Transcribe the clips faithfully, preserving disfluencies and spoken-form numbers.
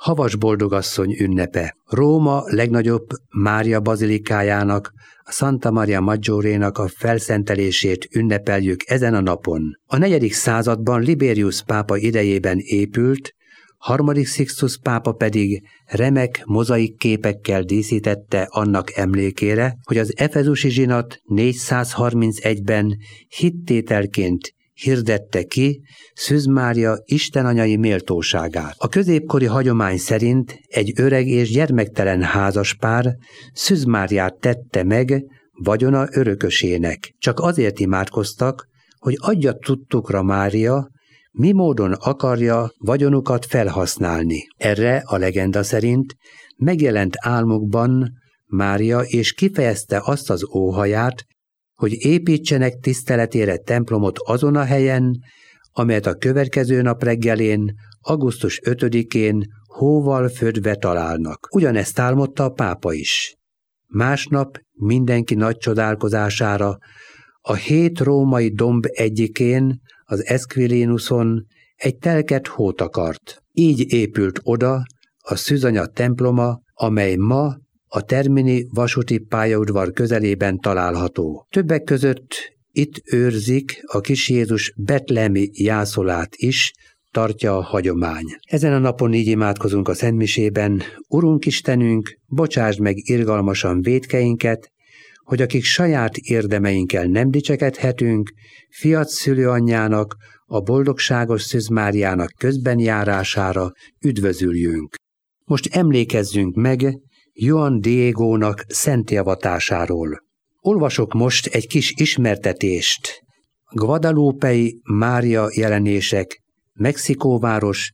Havas boldogasszony ünnepe. Róma legnagyobb Mária bazilikájának, a Santa Maria Maggiorénak a felszentelését ünnepeljük ezen a napon. A negyedik században Liberius pápa idejében épült, harmadik Sixtus pápa pedig remek mozaik képekkel díszítette annak emlékére, hogy az efezusi zsinat négyszázharmincegyben hittételként hirdette ki Szűz Mária istenanyai méltóságát. A középkori hagyomány szerint egy öreg és gyermektelen házaspár Szűz Máriát tette meg vagyona örökösének. Csak azért imádkoztak, hogy adja tudtukra Mária, mi módon akarja vagyonukat felhasználni. Erre a legenda szerint megjelent álmukban Mária, és kifejezte azt az óhaját, hogy építsenek tiszteletére templomot azon a helyen, amelyet a következő nap reggelén, augusztus ötödikén hóval födve találnak. Ugyanezt álmodta a pápa is. Másnap mindenki nagy csodálkozására a hét római domb egyikén, az Esquilinuson egy telket hót akart. Így épült oda a Szűzanya temploma, amely ma a Termini vasúti pályaudvar közelében található. Többek között itt őrzik a kis Jézus betlehemi jászolát is, tartja a hagyomány. Ezen a napon így imádkozunk a Szentmisében: Urunk Istenünk, bocsásd meg irgalmasan vétkeinket, hogy akik saját érdemeinkkel nem dicsekedhetünk, fiat szülőanyjának, a boldogságos Szűz Máriának közben járására üdvözüljünk. Most emlékezzünk meg Juan Diegónak szentélvatásáról. Olvasok most egy kis ismertetést. Guadalupe-i Mária jelenések, Mexikóváros,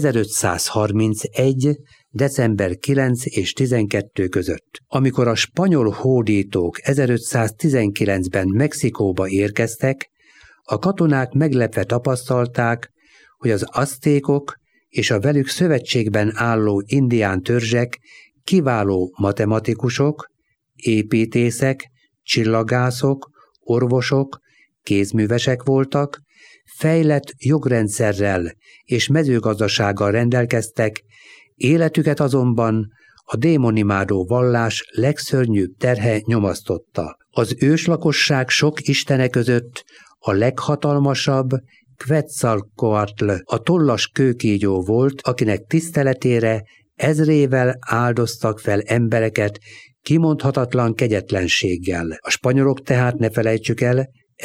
ezerötszázharmincegy. december kilencedike és tizenkettő között. Amikor a spanyol hódítók ezerötszáztizenkilencben Mexikóba érkeztek, a katonák meglepve tapasztalták, hogy az aztékok és a velük szövetségben álló indián törzsek kiváló matematikusok, építészek, csillagászok, orvosok, kézművesek voltak, fejlett jogrendszerrel és mezőgazdasággal rendelkeztek, életüket azonban a démonimádó vallás legszörnyűbb terhe nyomasztotta. Az őslakosság sok istene között a leghatalmasabb Quetzalcoatl, a tollas kőkígyó volt, akinek tiszteletére ezrével áldoztak fel embereket kimondhatatlan kegyetlenséggel. A spanyolok tehát, ne felejtsük el,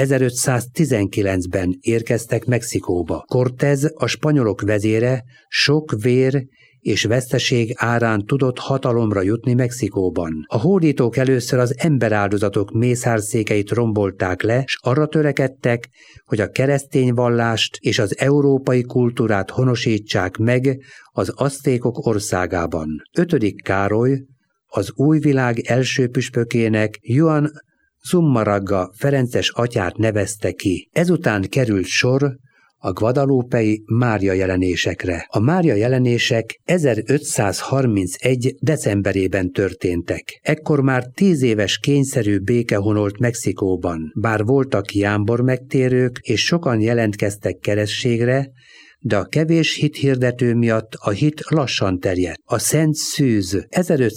ezerötszáztizenkilencben érkeztek Mexikóba. Cortés, a spanyolok vezére, sok vér és veszteség árán tudott hatalomra jutni Mexikóban. A hódítók először az emberáldozatok mészárszékeit rombolták le, s arra törekedtek, hogy a keresztény vallást és az európai kultúrát honosítsák meg az aztékok országában. Ötödik Károly, az új világ első püspökének, Juan Zumarraga ferences atyát nevezte ki. Ezután került sor a Guadalupe-i Mária jelenésekre. A Mária jelenések ezerötszázharmincegy. decemberében történtek. Ekkor már tíz éves kényszerű béke honolt Mexikóban. Bár voltak jámbor megtérők, és sokan jelentkeztek keresztségre, de a kevés hithirdető miatt a hit lassan terjedt. A Szent Szűz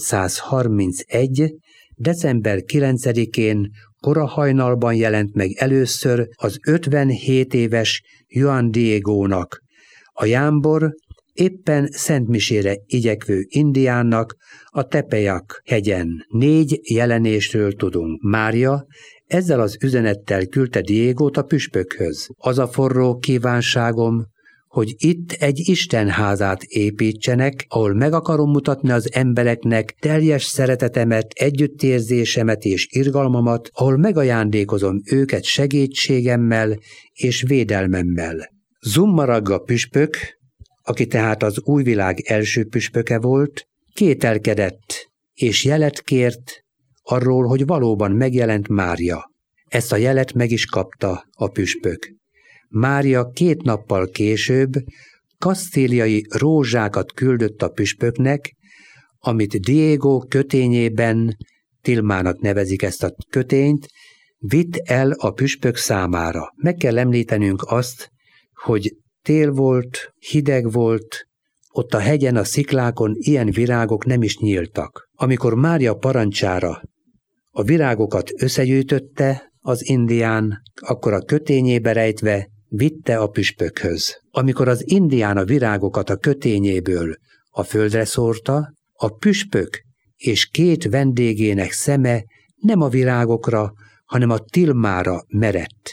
ezerötszázharmincegy. december kilencedikén kora hajnalban jelent meg először az ötvenhét éves Juan Diegónak, a jámbor éppen szentmisére igyekvő indiánnak a Tepeyac hegyen. Négy jelenésről tudunk. Mária ezzel az üzenettel küldte Diegót a püspökhöz. Az a forró kívánságom, hogy itt egy istenházát építsenek, ahol meg akarom mutatni az embereknek teljes szeretetemet, együttérzésemet és irgalmamat, ahol megajándékozom őket segítségemmel és védelmemmel. Zumarraga püspök, aki tehát az új világ első püspöke volt, kételkedett és jelet kért arról, hogy valóban megjelent Mária. Ezt a jelet meg is kapta a püspök. Mária két nappal később kasztíliai rózsákat küldött a püspöknek, amit Diego kötényében, tilmának nevezik ezt a kötényt, vitt el a püspök számára. Meg kell említenünk azt, hogy tél volt, hideg volt, Ott a hegyen, a sziklákon ilyen virágok nem is nyíltak. Amikor Mária parancsára a virágokat összegyűjtötte az indián, akkor a kötényébe rejtve vitte a püspökhöz. Amikor az indián a virágokat a kötényéből a földre szórta, a püspök és két vendégének szeme nem a virágokra, hanem a tilmára merett.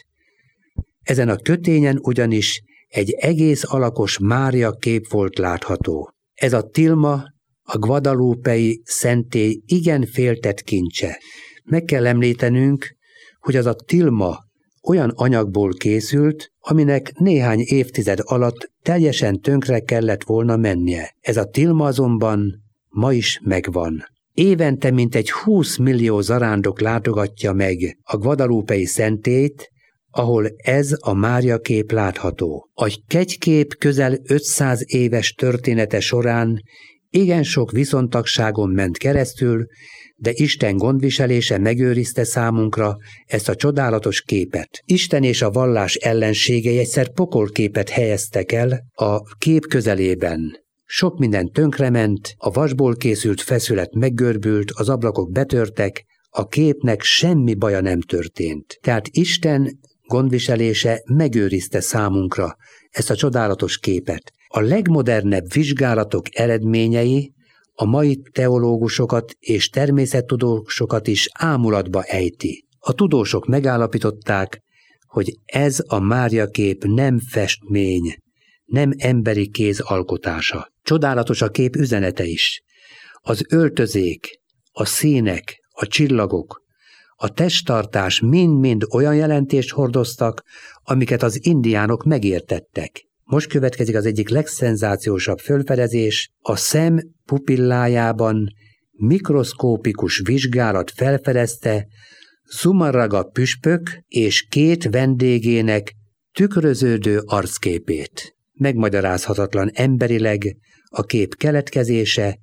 Ezen a kötényen ugyanis egy egész alakos Mária kép volt látható. Ez a tilma a guadalupei szentély igen féltett kincse. Meg kell említenünk, hogy az a tilma olyan anyagból készült, aminek néhány évtized alatt teljesen tönkre kellett volna mennie. Ez a tilma azonban ma is megvan. Évente mintegy húsz millió zarándok látogatja meg a guadalupei szentélyt, ahol ez a Mária kép látható. A kegykép közel ötszáz éves története során igen sok viszontagságon ment keresztül, de Isten gondviselése megőrizte számunkra ezt a csodálatos képet. Isten és a vallás ellenségei egyszer pokolképet helyeztek el a kép közelében. Sok minden tönkrement, a vasból készült feszület meggörbült, az ablakok betörtek, a képnek semmi baja nem történt. Tehát Isten gondviselése megőrizte számunkra ezt a csodálatos képet. A legmodernebb vizsgálatok eredményei a mai teológusokat és természettudósokat is ámulatba ejti. A tudósok megállapították, hogy ez a Mária kép nem festmény, nem emberi kéz alkotása. Csodálatos a kép üzenete is. Az öltözék, a színek, a csillagok, a testtartás mind-mind olyan jelentést hordoztak, amiket az indiánok megértettek. Most következik az egyik legszenzációsabb fölfedezés, a szem pupillájában mikroszkópikus vizsgálat felfedezte Zumarraga püspök és két vendégének tükröződő arcképét. Megmagyarázhatatlan emberileg a kép keletkezése,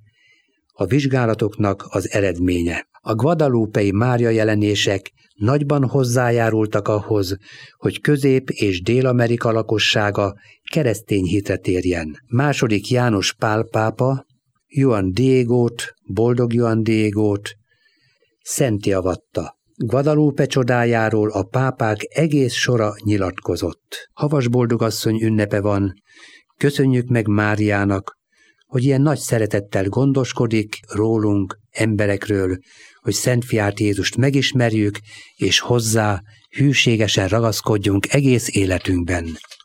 a vizsgálatoknak az eredménye. A guadalupei Mária jelenések nagyban hozzájárultak ahhoz, hogy Közép- és Dél-Amerika lakossága keresztény hitre térjen. Második János Pál pápa Juan Diegót, boldog Juan Diegót szentté avatta. Guadalupe csodájáról a pápák egész sora nyilatkozott. Havas boldogasszony ünnepe van, köszönjük meg Máriának, hogy ilyen nagy szeretettel gondoskodik rólunk, emberekről, hogy Szent Fiát Jézust megismerjük, és hozzá hűségesen ragaszkodjunk egész életünkben.